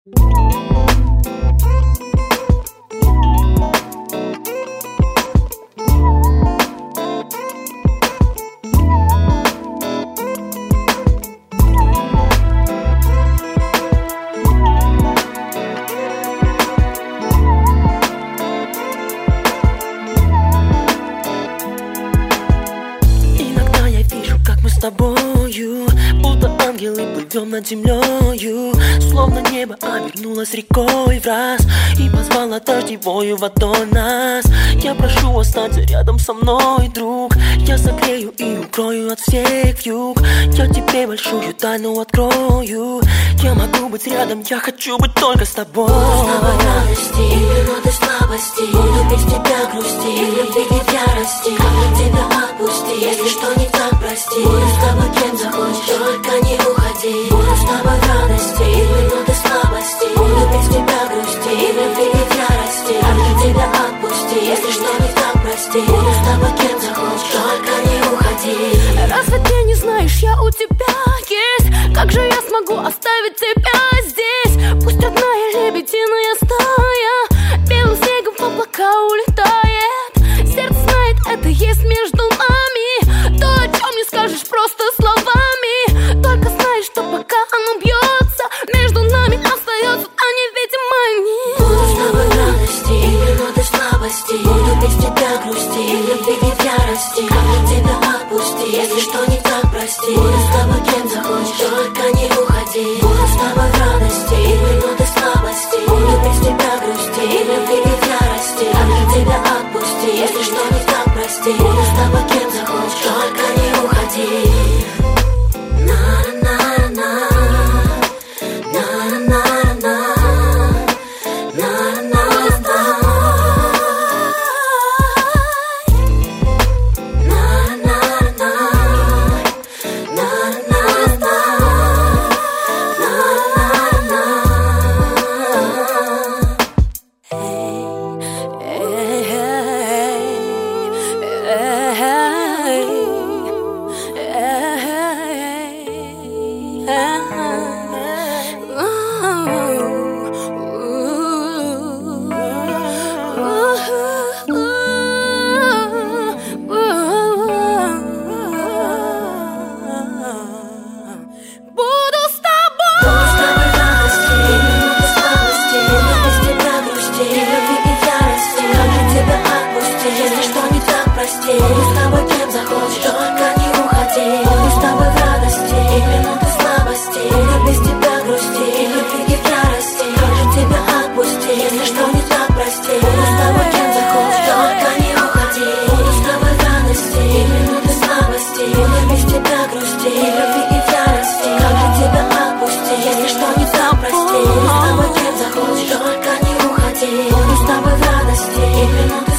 Иногда я вижу, как мы с тобою, будто ангелы, плывем над землею. Словно небо обернулось рекой в раз и позвало дождевою водой нас. Я прошу, останься рядом со мной, друг. Я согрею и укрою от всех вьюг. Я тебе большую тайну открою. Я могу быть рядом, я хочу быть только с тобой. Буду с тобой в радости и минуты слабости. Буду без тебя грусти и любви и в ярости. Как тебя отпусти, если что не так, прости. Буду с тобой кем захочешь, только не уходи. Буду с тобой в радости и минуты слабости. Буду без тебя грусти и любви и в ярости. Как тебя отпусти, если что не так, прости. Буду с тобой кем захочешь, только не уходи. Разве ты не знаешь, я у тебя есть? Как же я смогу оставить тебя здесь? Пусть родная лебединая стая белым снегом в облака улетает. Сердце знает, это есть между нами. То, о чем не скажешь просто словами. Только знаешь, что пока оно бьется, между нами остается та невидимая нить. Буду с тобой в радости и минуты слабости. Буду без тебя грусти и любви и в ярости. Как тебя отпусти, если что не так, прости. Буду с тобой кем захочешь, только не уходи. Буду с тобой в радости и минуты слабости. Буду без тебя грусти и любви и в ярости. Как тебя отпусти, если что не так, прости. Буду с тобой кем захочешь, только не уходи. Буду с тобой кем захочешь, только не уходи. Буду с тобой в радости и минуты слабости. Буду без тебя грусти и любви и в ярости. Как же тебя отпусти, если что не так, прости. Буду с тобой кем захочешь, только не уходи. Буду с тобой в радости и минуты слабости. Буду без тебя грусти и любви и в ярости. Как же тебя отпусти, если что не так, прости. Буду с тобой кем захочешь, только не уходи. Буду с тобой в радости и минуты